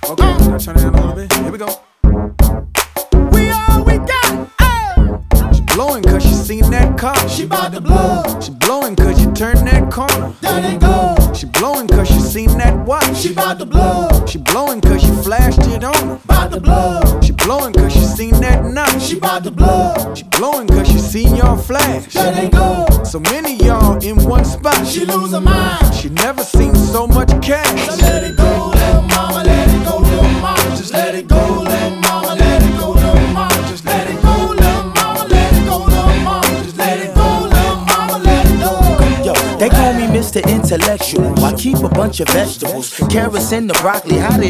Okay, now turn it down a little bit. Here we go. We all we got. She blowing cause she seen that car. She bout to blow. She blowing cause you turned that corner. There they go. She blowing cause she seen that watch. She bout to blow. She blowing cause you flashed it on her. Bout to blow. She blowing cause she seen that knock. She bout to blow. She blowing cause she seen y'all flash. There they go. So many y'all in one spot. She lose her mind. She never seen so much cash. So let it go, little mama, let it go, little mama. Just let it go, little mama, let it go, little mama. Just let it go, little mama, let it go, little mama. Just let it go, little mama, let it go. Yo, they call me Mr. Intellectual. I keep a bunch of vegetables, carrots and the broccoli. How they